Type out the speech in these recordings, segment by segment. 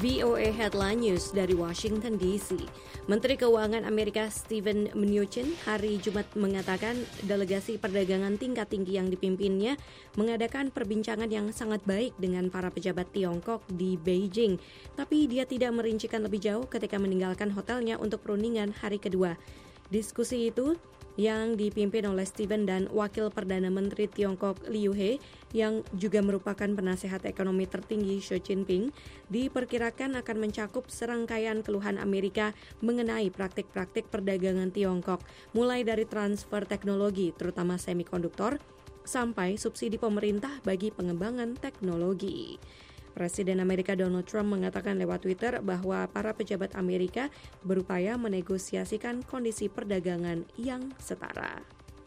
VOA Headline News dari Washington DC. Menteri Keuangan Amerika Steven Mnuchin hari Jumat mengatakan delegasi perdagangan tingkat tinggi yang dipimpinnya mengadakan perbincangan yang sangat baik dengan para pejabat Tiongkok di Beijing. Tapi dia tidak merincikan lebih jauh ketika meninggalkan hotelnya untuk perundingan hari kedua. Diskusi itu yang dipimpin oleh Steven dan Wakil Perdana Menteri Tiongkok Liu He yang juga merupakan penasehat ekonomi tertinggi Xi Jinping diperkirakan akan mencakup serangkaian keluhan Amerika mengenai praktik-praktik perdagangan Tiongkok, mulai dari transfer teknologi terutama semikonduktor sampai subsidi pemerintah bagi pengembangan teknologi. Presiden Amerika Donald Trump mengatakan lewat Twitter bahwa para pejabat Amerika berupaya menegosiasikan kondisi perdagangan yang setara.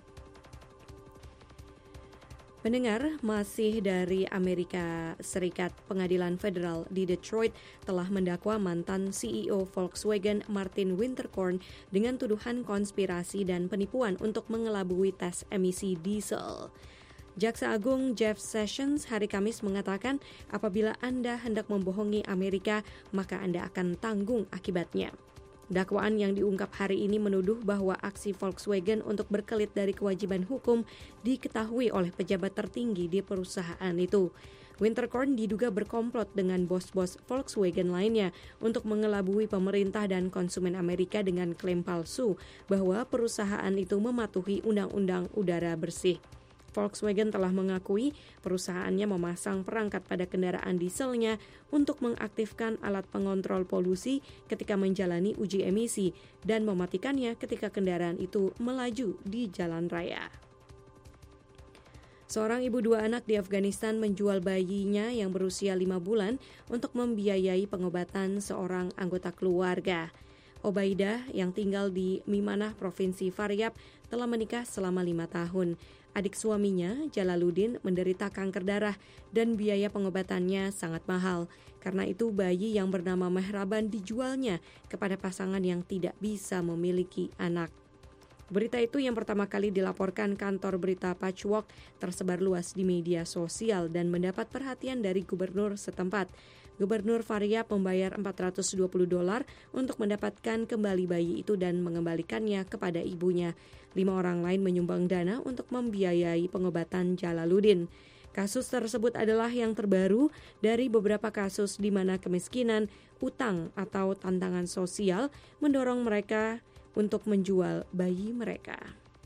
Pendengar, masih dari Amerika Serikat, Pengadilan Federal di Detroit telah mendakwa mantan CEO Volkswagen Martin Winterkorn dengan tuduhan konspirasi dan penipuan untuk mengelabui tes emisi diesel. Jaksa Agung Jeff Sessions hari Kamis mengatakan apabila Anda hendak membohongi Amerika, maka Anda akan tanggung akibatnya. Dakwaan yang diungkap hari ini menuduh bahwa aksi Volkswagen untuk berkelit dari kewajiban hukum diketahui oleh pejabat tertinggi di perusahaan itu. Winterkorn diduga berkomplot dengan bos-bos Volkswagen lainnya untuk mengelabui pemerintah dan konsumen Amerika dengan klaim palsu bahwa perusahaan itu mematuhi undang-undang udara bersih. Volkswagen telah mengakui perusahaannya memasang perangkat pada kendaraan dieselnya untuk mengaktifkan alat pengontrol polusi ketika menjalani uji emisi dan mematikannya ketika kendaraan itu melaju di jalan raya. Seorang ibu 2 anak di Afghanistan menjual bayinya yang berusia 5 bulan untuk membiayai pengobatan seorang anggota keluarga. Obaidah yang tinggal di Mimanah, Provinsi Faryab, telah menikah selama 5 tahun. Adik suaminya, Jalaluddin, menderita kanker darah dan biaya pengobatannya sangat mahal. Karena itu bayi yang bernama Mehraban dijualnya kepada pasangan yang tidak bisa memiliki anak. Berita itu yang pertama kali dilaporkan kantor berita Patchwork tersebar luas di media sosial dan mendapat perhatian dari gubernur setempat. Gubernur Faryab membayar $420 untuk mendapatkan kembali bayi itu dan mengembalikannya kepada ibunya. 5 orang lain menyumbang dana untuk membiayai pengobatan Jalaluddin. Kasus tersebut adalah yang terbaru dari beberapa kasus di mana kemiskinan, utang, atau tantangan sosial mendorong mereka untuk menjual bayi mereka.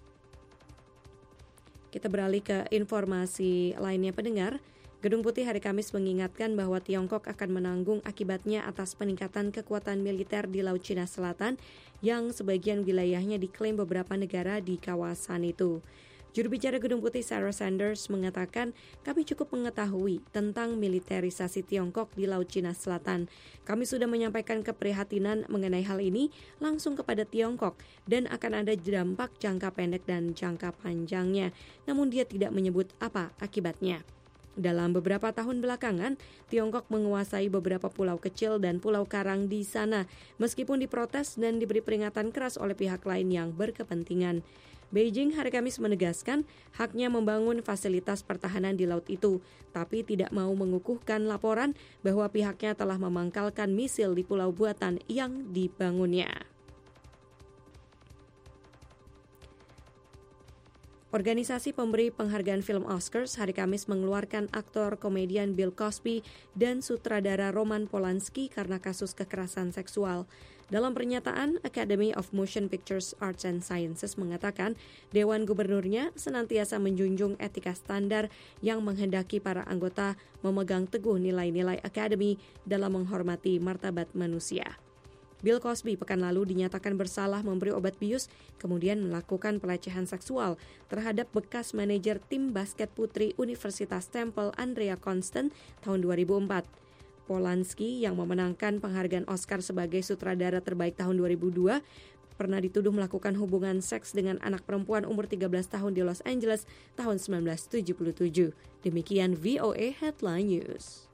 Kita beralih ke informasi lainnya, pendengar. Gedung Putih hari Kamis mengingatkan bahwa Tiongkok akan menanggung akibatnya atas peningkatan kekuatan militer di Laut Cina Selatan yang sebagian wilayahnya diklaim beberapa negara di kawasan itu. Juru bicara Gedung Putih Sarah Sanders mengatakan, kami cukup mengetahui tentang militerisasi Tiongkok di Laut Cina Selatan. Kami sudah menyampaikan keprihatinan mengenai hal ini langsung kepada Tiongkok dan akan ada dampak jangka pendek dan jangka panjangnya. Namun dia tidak menyebut apa akibatnya. Dalam beberapa tahun belakangan, Tiongkok menguasai beberapa pulau kecil dan pulau karang di sana, meskipun diprotes dan diberi peringatan keras oleh pihak lain yang berkepentingan. Beijing hari Kamis menegaskan haknya membangun fasilitas pertahanan di laut itu, tapi tidak mau mengukuhkan laporan bahwa pihaknya telah memangkalkan misil di pulau buatan yang dibangunnya. Organisasi pemberi penghargaan film Oscars hari Kamis mengeluarkan aktor komedian Bill Cosby dan sutradara Roman Polanski karena kasus kekerasan seksual. Dalam pernyataan, Academy of Motion Pictures Arts and Sciences mengatakan Dewan Gubernurnya senantiasa menjunjung etika standar yang menghendaki para anggota memegang teguh nilai-nilai Academy dalam menghormati martabat manusia. Bill Cosby pekan lalu dinyatakan bersalah memberi obat bius, kemudian melakukan pelecehan seksual terhadap bekas manajer tim basket putri Universitas Temple Andrea Constant tahun 2004. Polanski yang memenangkan penghargaan Oscar sebagai sutradara terbaik tahun 2002 pernah dituduh melakukan hubungan seks dengan anak perempuan umur 13 tahun di Los Angeles tahun 1977. Demikian VOA Headline News.